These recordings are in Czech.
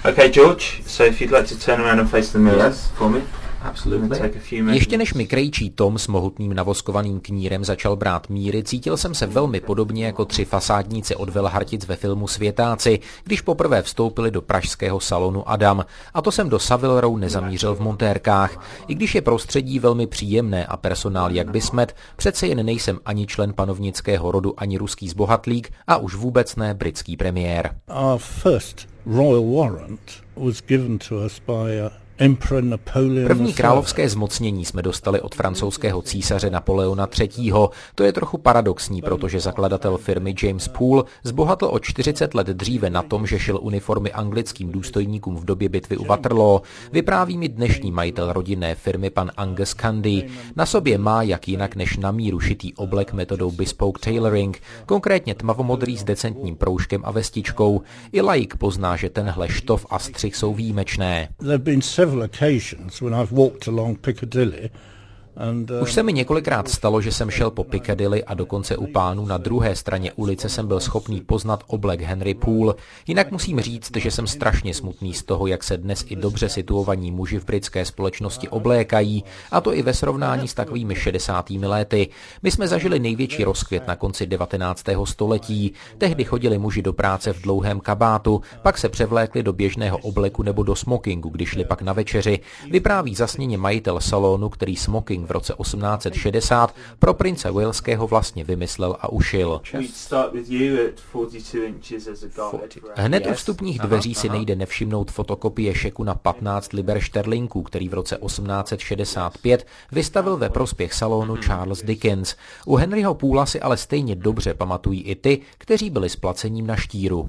Okay, George, so if you'd like to turn around and face the mirror for me. Ještě než mi krejčí Tom s mohutným navoskovaným knírem začal brát míry, cítil jsem se velmi podobně jako 3 fasádníci od Velhartic ve filmu Světáci, když poprvé vstoupili do pražského salonu Adam. A to jsem do Savile Row nezamířil v montérkách. I když je prostředí velmi příjemné a personál jak by smet, přece jen nejsem ani člen panovnického rodu, ani ruský zbohatlík a už vůbec ne britský premiér. Our first royal warrant was given to us by První královské zmocnění jsme dostali od francouzského císaře Napoleona III. To je trochu paradoxní, protože zakladatel firmy James Poole zbohatl o 40 let dříve na tom, že šil uniformy anglickým důstojníkům v době bitvy u Waterloo. Vypráví mi dnešní majitel rodinné firmy pan Angus Candy. Na sobě má jak jinak než na míru šitý oblek metodou bespoke tailoring, konkrétně tmavomodrý s decentním proužkem a vestičkou. I laik pozná, že tenhle štof a střih jsou výjimečné. Už se mi několikrát stalo, že jsem šel po Piccadilly a dokonce u pánů na druhé straně ulice jsem byl schopný poznat oblek Henry Poole. Jinak musím říct, že jsem strašně smutný z toho, jak se dnes i dobře situovaní muži v britské společnosti oblékají, a to i ve srovnání s takovými 60. lety. My jsme zažili největší rozkvět na konci 19. století. Tehdy chodili muži do práce v dlouhém kabátu, pak se převlékli do běžného obleku nebo do smokingu, když šli pak na večeři. Vypráví zasněně majitel salonu, který smoking v roce 1860 pro prince Waleského vlastně vymyslel a ušil. Hned u vstupních dveří si nejde nevšimnout fotokopie šeku na 15 liber šterlinků, který v roce 1865 vystavil ve prospěch salonu Charles Dickens. U Henryho Poola si ale stejně dobře pamatují i ty, kteří byli s placením na štíru.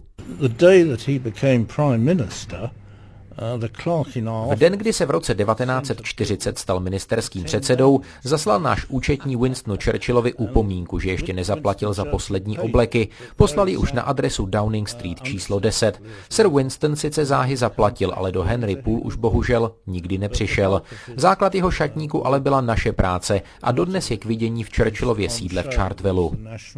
V den, kdy se v roce 1940 stal ministerským předsedou, zaslal náš účetní Winstonu Churchillovi upomínku, že ještě nezaplatil za poslední obleky. Poslali už na adresu Downing Street číslo 10. Sir Winston sice záhy zaplatil, ale do Henry Poole už bohužel nikdy nepřišel. Základ jeho šatníku ale byla naše práce a dodnes je k vidění v Churchillově sídle v Chartwellu.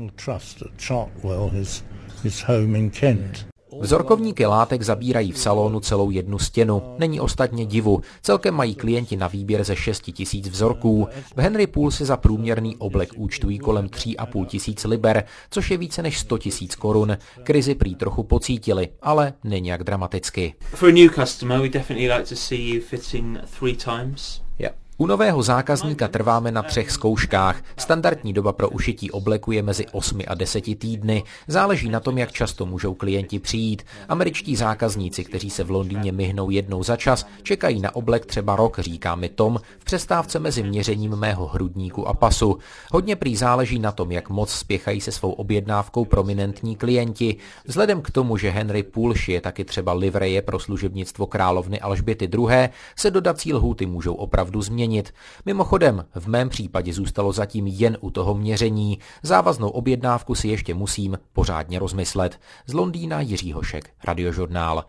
Vzorkovníky látek zabírají v salonu celou jednu stěnu. Není ostatně divu. Celkem mají klienti na výběr ze 6 000 vzorků. V Henry Poole si za průměrný oblek účtují kolem 3 500 liber, což je více než 100 000 korun. Krizi prý trochu pocítili, ale není jak dramaticky. For a new customer, we definitely like to see you fitting 3 times. U nového zákazníka trváme na 3 zkouškách. Standardní doba pro ušití obleku je mezi 8 a 10 týdny. Záleží na tom, jak často můžou klienti přijít. Američtí zákazníci, kteří se v Londýně myhnou jednou za čas, čekají na oblek třeba rok, říká mi Tom, v přestávce mezi měřením mého hrudníku a pasu. Hodně prý záleží na tom, jak moc spěchají se svou objednávkou prominentní klienti. Vzhledem k tomu, že Henry Poole šije taky třeba livreje pro služebnictvo královny Alžběty II., se dodací lhůty můžou opravdu změnit. Mimochodem, v mém případě zůstalo zatím jen u toho měření. Závaznou objednávku si ještě musím pořádně rozmyslet. Z Londýna Jiří Hošek, Radiožurnál.